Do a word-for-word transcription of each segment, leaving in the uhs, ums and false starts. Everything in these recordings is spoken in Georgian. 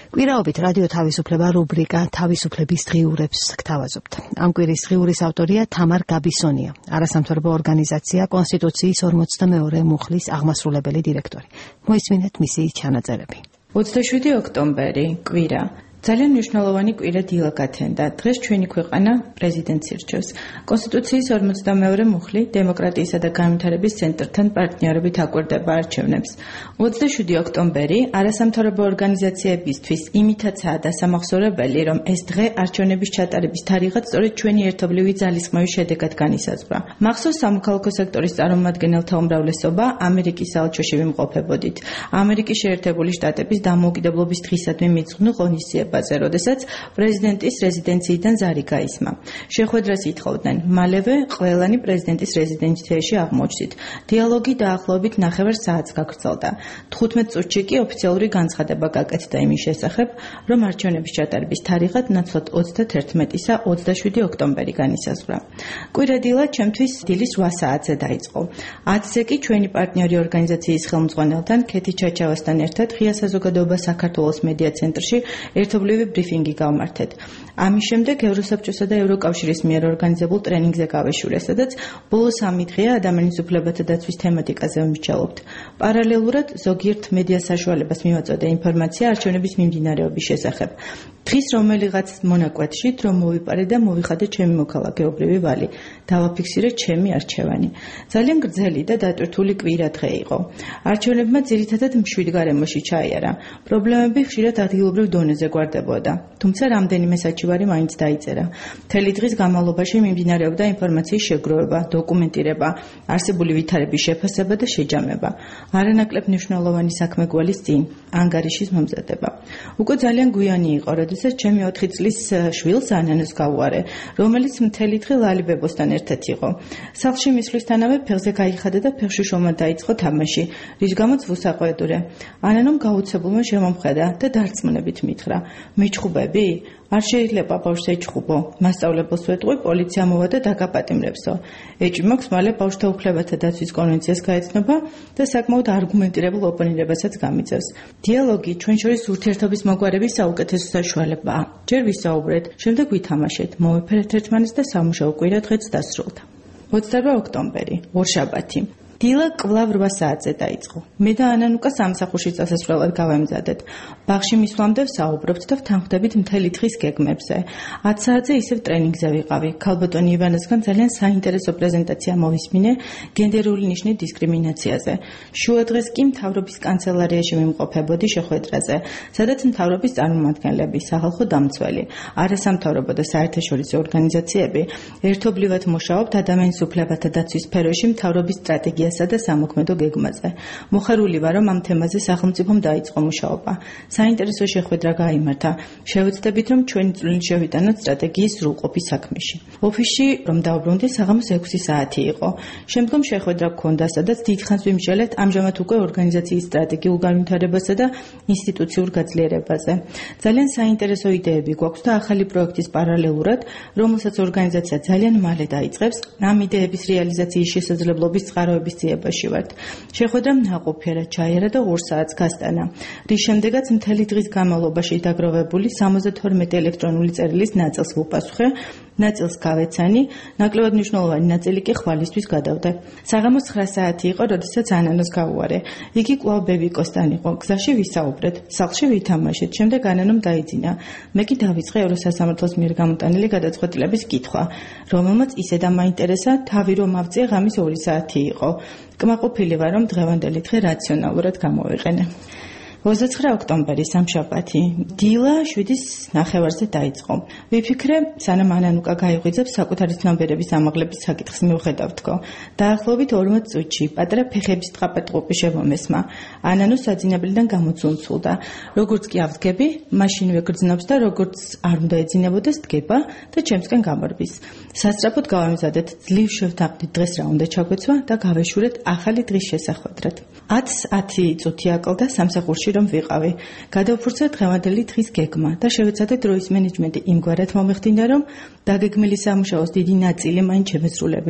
კვირაობით რადიო თავისუფლება რუბრიკა თავისუფლების დღიურებს გთავაზობთ. ამ კვირის დღიურის ავტორია თამარ გაბისონია, არასამთავრობო ორგანიზაცია კონსტიტუციის ორმოცდამეორე მუხლის აღმასრულებელი დირექტორი. მოისმინეთ მისი ჩანაწერები. ოცდაშვიდი ოქტომბერი, კვირა. ძალიან მნიშვნელოვანი კვირა დილა გათენდა. დღეს ჩვენი ქვეყანა პრეზიდენტს ირჩევს. კონსტიტუციის ორმოცდამეორე მუხლი დემოკრატიისა და განვითარების ცენტრთან პარტნიორობით აკვირდება არჩევნებს. ოცდაშვიდი ოქტომბერი არასამთავრობო ორგანიზაციებისთვის იმითაცაა დასამახსოვრებელი, რომ ეს დღე არჩევნების ჩატარების თარიღად სწორედ ჩვენი ერთობლივი ძალისხმევის შედეგად განისაზღვრა. მახსოვს სამოქალაქო სექტორის წარმომადგენელთა უმრავლესობა ამერიკის საელჩოში ვიმყოფებოდით. ამერიკის შეერთებული შტატების დამოუკიდებლობის დღისადმი მიძღვნილ ღონისძიებაზე, როდესაც პრეზიდენტის რეზიდენციიდან ზარი გაისმა. შეხვედრას ითხოვდნენ. მალევე ყველანი პრეზიდენტის რეზიდენციაში აღმოჩნდით. დიალოგი დაახლოებით ნახევარ საათს გაგრძელდა. თხუთმეტ წუთში კი ოფიციალური განცხადება გაკეთდა იმის შესახებ, რომ არჩევნების ჩატარების თარიღად ნაცვლად ოცდაათერთმეტისა ოცდაშვიდი ოქტომბერი განისაზღვრა. კვირა დილა ჩემთვის დილის რვა საათზე დაიწყო. ათზე კი ჩვენი პარტნიორი ორგანიზაციის ხელმძღვანელთან ქეთი ჩაჩავასთან ერთად ღია საზოგადოება საქართველოს მედია ცენტრში ერთობლივი ბრიფინგი გავმართეთ. ამის შემდეგ ევროსაბჭოსა და ევროკავშირის მიერ ორგანიზებულ ტრენინგზე გავეშურე, სადაც ბოლო სამი დღეა ადამიანის უფლებათა დაცვის თემატიკაზე ვიმსჯელობთ. პარალელურად ზოგიერთ მედია საშუალებას მივაწოდე ინფორმაცია არჩევნების მიმდინარეობის შესახებ. დღის რომელიღაც მონაკვეთში დრო მოვიპარე და მოვიხადე ჩემი მოქალაქეობრივი ვალი. დავაფიქსირე ჩემი არჩევანი. ძალიან გრძელი და დატვირთული კვირა დღე იყო. არჩევნებმა ძირითადად მშვიდ გარემოში ჩაიარა. პრობლემები ხშირად ადგილობრივ დონეზე გვარდებოდა. თუმცა რამდენიმე საჩივარი მაინც დაიწერა. მთელი დღის განმავლობაში მიმდინარეობდა ინფორმაციის შეგროვება, დოკუმენტირება, არსებული ვითარების შეფასება და შეჯამება. არანაკლებ მნიშვნელოვანი საქმე გვალის წინ, ანგარიშის მომზადება. უკვე ძალიან გვიანი იყო, როდესაც ჩემი ოთხი წლის შვილს ანანოს გავუარე, რომელიც მთელი დღე ლალიბებოსთან ერთად იყო. სახლში მისვლისთანავე ფეხზე გაიხადა და ფეხში შომა დაიწყო თამაში, რის გამოც ვუსაყვედურე. ანანომ გაუცებულმა შემომხედა და დარწმუნებით მითხრა: მეჩხუბები? არ შეიძლება ბავშვს ეჩხუბო. მასწავლებელს ვეტყვი, პოლიცია მოვა და დაგაპატიმრებსო. ეჭვი მაქვს მალე ბავშვთა უფლებათა დაცვის კონვენციას გაეცნობა და საკმაოდ არგუმენტირებულ ოპონირებასაც გამიწევს. დიალოგი ჩვენ შორის ურთიერთობის მოგვარების საუკეთესო საშუალებაა. ჯერ ვისაუბრეთ, შემდეგ ვითამაშეთ, მოვეფერეთ ერთმანეთს და სამუშაო კვირა დღეც დასრულდა. ოცდარვა ოქტომბერი, ორშაბათი. დილა კვლავ რვა საათზე დაიწყო. მე და ანანუკა სამსახურში წასასვლელად გავემზადეთ. ბაღში მისვლამდე ვსაუბრობთ და ვთანხმდებით მთელი დღის გეგმებზე. ათ საათზე ისევ ტრენინგზე ვიყავი. ქალბატონი ივანესგან ძალიან საინტერესო პრეზენტაცია მოვისმინე გენდერული ნიშნის დისკრიმინაციაზე. შუა დღეს კი მთავრობის კანცელარიაში ვიმყოფებოდი შეხვედრაზე, სადაც მთავრობის წარმომადგენლები, სახალხო დამცველი, არასამთავრობო და საერთაშორისო ორგანიზაციები ერთობლივად მუშაობთ ადამიანის უფლებათა დაცვის სფეროში მთავრობის სტრატეგია და სამოქმედო გეგმაზე. მოხარული ვარ, რომ ამ თემაზე სახელმწიფომ დაიწყო მუშაობა. საინტერესო შეხვედრა გაიმართა. შევეცდებით, რომ ჩვენი წვლილი შევიტანოთ სტრატეგიის სრულყოფის საქმეში. ოფისში რომ დავბრუნდი, საღამოს ექვსი საათი იყო. შემდგომ შეხვედრა გქონდა, სადაც დიდხანს ვიმსჯელეთ ამჟამად უკვე ორგანიზაციის სტრატეგიულ განვითარებასა და ინსტიტუციურ გაძლიერებაზე. ძალიან საინტერესო იდეები გვაქვს და ახალი პროექტის პარალელურად, რომელსაც ორგანიზაცია ძალიან მალე დაიწყებს, ამ იდეების რეალიზაციის შესაძლებლობის წყაროების ძიებაში ვართ. შეხვედრა ნაყოფიერად ჩაიარა და ორ საათს გასტანა, რის შემდეგაც მთელი დღის განმავლობაში დაგროვებული სამოცდათორმეტი ელექტრონული წერილის ნაწილს ვუპასუხე, ნაწილს გავეცანი, ნაკლებად მნიშვნელოვანი ნაწილი კი ხვალისთვის გადავდე. საღამოს ცხრა საათი იყო, როდესაც ანანოს გავუარე. იგი კვლავ ბებიკოსთან იყო. გზაში ვისაუბრეთ, სახლში ვითამაშეთ, შემდეგ ანანომ დაიძინა. მე კი დავიწყე ევროსასამართლოს მიერ გამოტანილი გადაწყვეტილების კითხვა, რომელმაც ისე დამაინტერესა, თავი რომ ავწია ღამის ორი საათი იყო. კმაყოფილი ვარ, რომ დღევანდელი დღე რაციონალურად გამოვიყენე. ოცდაცხრა ოქტომბერი, სამშაბათი. დილა შვიდის ნახევარზე დაიწყო. ვიფიქრე, სანამ ანანუკა გაიღვიძებს საკუთარი ცნობიერების ამაღლების საკითხს მივხედავთქო. დაახლოებით ორმოც წუთში პატარა ფეხების ტყაპატყუპი შემომესმა. ანანო საძინებლიდან გამოცუნცულდა. როგორც კი ავდგები, მაშინვე გრძნობს და როგორც არ უნდა ეძინებოდეს, დგება და ჩემსკენ გამორბის. სასწრაფოდ გავამზადეთ, ძლივ შევთანხმდით დღეს რა უნდა ჩაგვეცვა და გავეშურეთ ახალი დღის შესახვედრად. ათს ათი წუთი აკლდა სამსახურში რომ ვიყავი. გადავფურცე დღევანდელი დღის გეგმა და შევეცადე დროის მენეჯმენტი იმგვარად მომეხდინა, რომ დაგეგმილი სამუშაოს დიდი ნაწილი მაინც შემესრულებინა.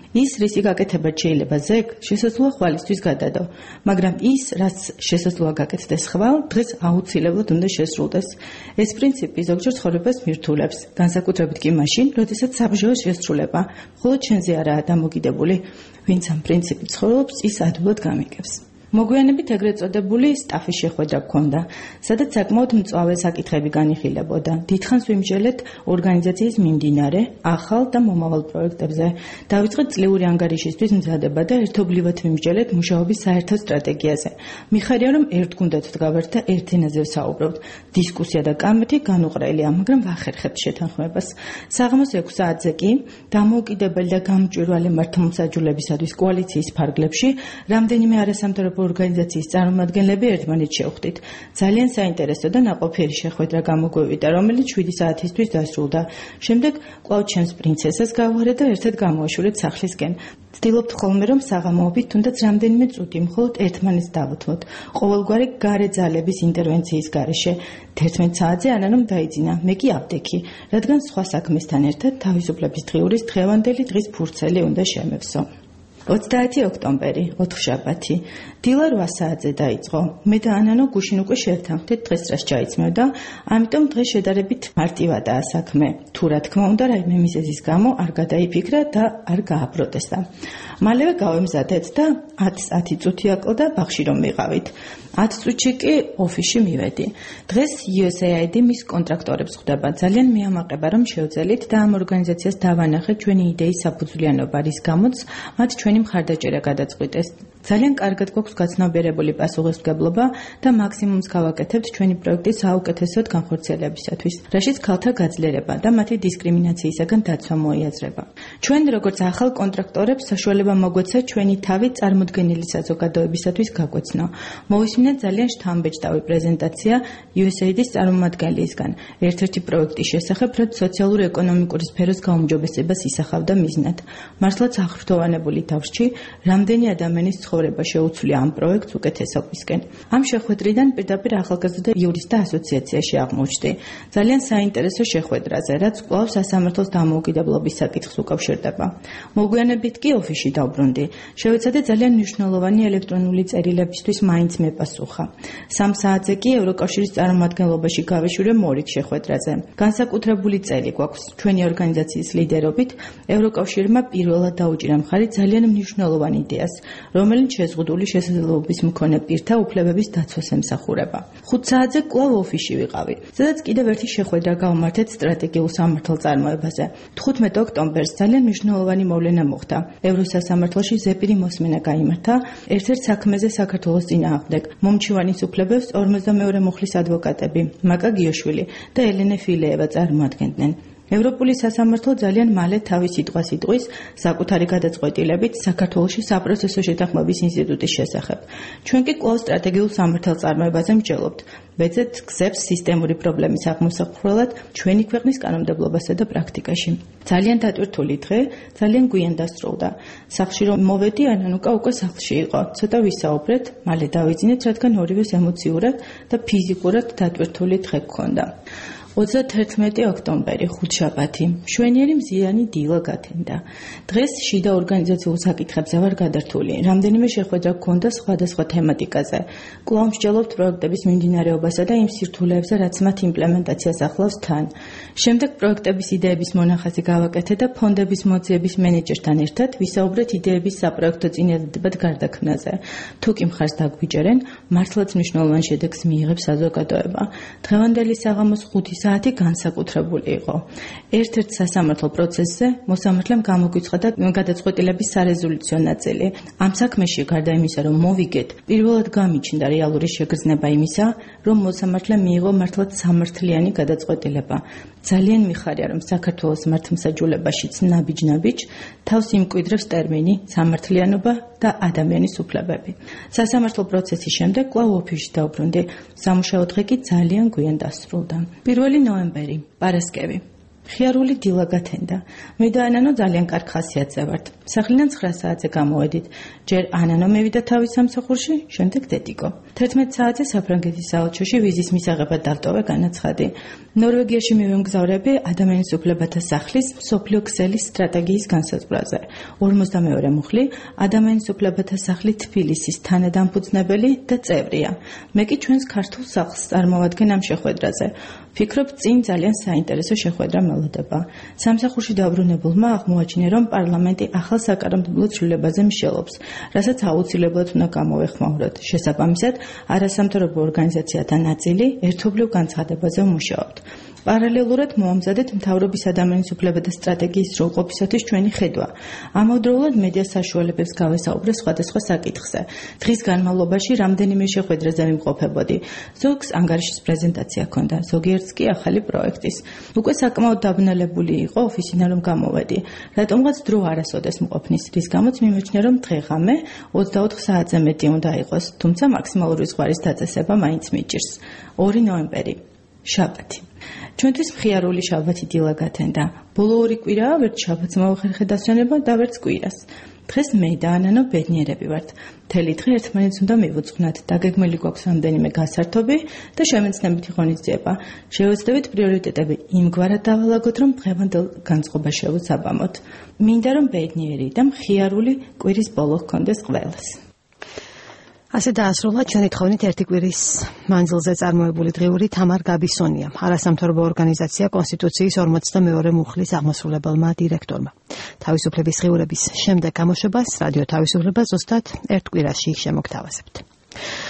ის რისი გაკეთება შეიძლება ზეგ შესაძლოა ხვალისთვის გადადო, მაგრამ ის რაც შესაძლოა გაკეთდეს ხვალ დღეს აუცილებლად უნდა შესრულდეს. ეს პრინციპი ზოგჯერ ცხოვრებას მირთულებს, განსაკუთრებით კი მაშინ, როდესაც საბრძოლო შესრულება მხოლოდ შენზე არაა დამოკიდებული, ვინც ამ პრინციპით ცხოვრობს, ის ადვილად გამიგებს. მოგვიანებით ეგრეთ წოდებული სტაფის შეხვედრა გქონდა, სადაც საკმაოდ მწვავე საკითხები განიხილებოდა. დიდხანს ვიმსჯელეთ ორგანიზაციის მიმდინარე, ახალ და მომავალ პროექტებზე. დავიწყეთ წლიური ანგარიშისთვის მზადება და ერთობლივად ვიმსჯელეთ მუშაობის საერთო სტრატეგიაზე. მიხარია, რომ ერთ გუნდად ვდგავართ და ერთ ენაზე ვსაუბრობთ. დისკუსია და კამეთი განუყრელია, მაგრამ ვახერხებთ შეთანხმებას. საღამოს ექვს საათზე კი დამოუკიდებელი და გამჭვირვალე მართლმსაჯულებისათვის კოალიციის ფარგლებში რამდენიმე არასამთავრობო ორგანიზაციის წარმომადგენლები ერთმანეთს შევხვდით. ძალიან საინტერესო და ნაყოფიერი შეხვედრა გამოგვივიდა, რომელიც შვიდი საათისთვის დასრულდა. შემდეგ კვლავ ჩემს პრინცესას გავუღარეთ და ერთად გამოვაშურეთ სახლისკენ. ვცდილობთ ხოლმე, რომ საღამოობით თუნდაც რამდენიმე წუთი მხოლოდ ერთმანეთს დავუთმოთ. ყოველგვარი გარე ძალების ინტერვენციის გარეშე. თერთმეტ საათზე ანანომ დაიძინა, მე კი ავდექი, რადგან სხვა საქმესთან ერთად თავისუფლების დღიურის დღევანდელი დღის ფურცელი უნდა შემევსო. ოცდაათი ოქტომბერი, ოთხშაბათი. დილა რვა საათზე დაიწყო. მე და ანანო გუშინ უკვე შევთანხმდით დღეს რას ჩაიცმევდა, ამიტომ დღეს შედარებით მარტივადაა საქმე. თუ რა თქმა უნდა, რაიმე მიზეზის გამო არ გადაიფიქრა და არ გააპროტესტა. მალევე გავემზადეთ და ათი წუთი აკლდა ბაღში რომ ვიყავით. ათ წუთში კი ოფისში მივედი. დღეს იუ ეს ეი აი დი მის კონტრაქტორებს ხვდება. ძალიან მიამაყება რომ შევძელით და ამ ორგანიზაციას დავანახეთ ჩვენი იდეის საფუძვლიანობა, რის გამოც მათ ჩვენი მხარდაჭერა გადაწყვიტეს. ძალიან კარგად გვაქვს გაცნობიერებული პასუხისმგებლობა და მაქსიმუმს გავაკეთებთ ჩვენი პროექტის საუკეთესოდ განხორციელებისათვის, რაშიც ქალთა გაძლიერება და მათი დისკრიმინაციისაგან დაცვა მოიაზრება. ჩვენ როგორც ახალ კონტრაქტორებს საშუალება მოგვეცა ჩვენი თავი წარმოდგენილი საზოგადოებისათვის გაგვეცნო. მოვისმინეთ ძალიან შთამბეჭდავი პრეზენტაცია იუ ეს ეი დის წარმომადგენლისგან ერთ-ერთი პროექტის შესახებ, რაც სოციალურ-ეკონომიკური სფეროს გაუმჯობესებას ისახავდა მიზნად. მართლაც ახრთოვანებული თავში, რამდენი ადამიანის ცხოვრება შეუცვლია ამ პროექტს უკეთესობისკენ. ამ შეხვედრიდან პირდაპირ ახალგაზრდა იურისტთა ასოციაციაში აღმოჩნდი. ძალიან საინტერესო შეხვედრაზე, რაც კვლავ სასამართლოს დამოუკიდებლობის საკითხს უკავშირდება. მოგვიანებით კი ოფისში დავბრუნდი. შევეცადე ძალიან მნიშვნელოვანი ელექტრონული წერილებისთვის მაინც მეპასუხა. სამ საათზე კი ევროკავშირის წარმომადგენლობაში გავეშურე მორიგ შეხვედრაზე. განსაკუთრებული წელი გვაქვს ჩვენი ორგანიზაციის ლიდერობით. ევროკავშირმა პირველად დაუჭირა მხარი ძალიან მნიშვნელოვან იდეას, რომელიც შეზღუდული შესაძლებლობის მქონე პირთა უფლებების დაცვას ემსახურება. ხუთ საათზე კვლავ ოფისში ვიყავი, სადაც კიდევ ერთი შეხვედრა გავმართეთ სტრატეგიულ სამართალწარმოებაზე. თხუთმეტ ოქტომბერს ძალიან მნიშვნელოვანი მოვლენა მოხდა. ევროსასამართლოში ზეპირი მოსმენა გაიმართა ერთ-ერთ საქმეზე საქართველოს წინააღმდეგ. მომჩივანის უფლებებს ორმოცდამეორე მუხლის ადვოკატები მაკა გიოშვილი და ელენე ფილეევა წარმოადგენდნენ. ევროპული სასამართლო ძალიან მალე თავის სიტყვას იტყვის საკუთარი გადაწყვეტილებით საქართველოში საპროცესო შეთანხმების ინსტიტუტის შესახებ. ჩვენ კი კვლავ სტრატეგიულ სამართალწარმოებაზე მსჯელობთ. ვეცეთ გზებს სისტემური პრობლემის აღმოსაყრელად ჩვენი ქვეყნის კანონმდებლობასა და პრაქტიკაში. ძალიან დატვირთული დღე, ძალიან გვიან დასრულდა. სახლში რომ მოვედი, ანანუკა უკვე სახლში იყო. ცოტა ვისაუბრეთ, მალე დავიძინეთ, რადგან ორივეს ემოციურად და ფიზიკურად დატვირთული დღე გქონდა. ოცდათერთმეტი ოქტომბერი, ხუთშაბათი. მშვენიერი მზიანი დილა გათენდა. დღეს შიდა ორგანიზაციულ საკითხებზე ვარ გადართული. რამდენიმე შეხვედრა გქონდა სხვადასხვა თემატიკაზე. კვლავ მსჯელობთ პროექტების მიმდინარეობასა და იმ სირთულეებზე, რაც მათ იმპლემენტაციას ახლავს თან. შემდეგ პროექტების იდეების მონახაზი გავაკეთე და ფონდების მოძიების მენეჯერთან ერთად ვისაუბრეთ იდეების საპროექტო წინადადებად გარდაქმნაზე. თუ კი მხარს დაგვიჯერენ, მართლაც მნიშვნელოვან შედეგს მიიღებს საზოგადოება. დღევანდელი საღამოს ხუთი საათი განსაკუთრებული იყო. ერთ-ერთ სასამართლო პროცესზე მოსამართლემ გამოგვიცხადა გადაწყვეტილების სარეზოლუციო ნაწილი. ამ საქმეში გარდა იმისა, რომ მოვიგეთ, პირველად გამიჩნდა რეალური შეგრძნება იმისა, რომ მოსამართლემ მიიღო მართლაც სამართლიანი გადაწყვეტილება. ძალიან მიხარია, რომ საქართველოს მართლმსაჯულებაშიც ნაბიჯ-ნაბიჯ თავს იმკვიდრებს ტერმინი სამართლიანობა და ადამიანის უფლებები. სასამართლო პროცესის შემდეგ კვლავ ოფისში დავბრუნდი. სამუშაო დღე კი ძალიან გვიან დასრულდა. პირველი ნოემბერი, პარასკევი. ხიარული დილა გათენდა. მე და ანანო ძალიან კარგ ხასიათზე ვართ. სახლიდან ცხრა საათზე გამოვედით. ჯერ ანანო მევიდა თავის სამსახურში, შემდეგ დედიკო. თერთმეტ საათზე საფრანგეთის საელჩოში ვიზის მისაღებად დავტოვე განაცხადი. ნორვეგიაში მივემგზავრები ადამიანის უფლებათა სახლის მსოფლიო ქსელის სტრატეგიის განსაზღვრაზე. ორმოცდამეორე მუხლი ადამიანის უფლებათა სახლი თბილისის თანადამფუძნებელი და წევრია. მე კი ჩვენს ქართულ სახლს წარმოვადგენ ამ შეხვედრაზე. ვფიქრობ, წინ ძალიან საინტერესო შეხვედრა მელოდება. სამსახურში დაბრუნებულმა აღმოაჩინე, რომ პარლამენტი ახალ საკანონმდებლო ცვლილებაზე მშელობს, რასაც აუცილებლად უნდა გამოვეხმაუროთ. შესაბამისად, არასამთავრობო ორგანიზაციათა ნაწილი ერთობლივ განცხადებაზე ვმუშაობთ. პარალელურად მოამზადეთ მთავრობის ადამიანის უფლებათა სტრატეგიის სრულყოფისათვის ჩვენი ხედვა. ამავდროულად მედიას საშუალებებს გავესაუბრე სხვადასხვა საკითხზე. დღის განმავლობაში რამდენიმე შეხვედრაზე ვიმყოფებოდი. ზოგს ანგარიშის პრეზენტაცია ჰქონდა, ზოგიერთს კი ახალი პროექტის. უკვე საკმაოდ დაბნელებული იყო ოფისიდან რომ გამოვედი. რატომღაც დრო არასოდეს მყოფნის, რის გამოც მიმოჩნია, რომ დღე-ღამე ოცდაოთხ საათზე მეტი უნდა იყოს, თუმცა მაქსიმალური ზღვარის დაწესება მაინც მიჭირს. ორი ნოემბერი, შაბათი. ჩვენთვის მხიარული შაბათი დილა გათენდა. ბოლო ორი კვირაა ვერც შაბათს მოვახერხე დასვენება და ვერც კვირას. დღეს მე და ანანო ბედნიერები ვართ. მთელი დღე ერთმანეთს უნდა მივუძღვნათ. დაგეგმილი გვაქვს რამდენიმე გასართობი და შემეცნებითი ღონისძიება. შევეცდებით პრიორიტეტები იმგვარად დავალაგოთ, რომ დღევანდელ განწყობა შევუცაბამოთ. მინდა რომ ბედნიერი და მხიარული კვირის ბოლო ჰქონდეს ყველას. ასე დაასრულა ჩვენი თხოვნით ერთი კვირის მანძილზე წარმოებული დღიური თამარ გაბისონია, არასამთავრობო ორგანიზაცია კონსტიტუციის ორმოცდამეორე მუხლის აღმასრულებელმა დირექტორმა. თავისუფლების დღიურების შემდეგ გამოშვებას რადიო თავისუფლება ზუსტად ერთ კვირაში შემოგთავაზებთ.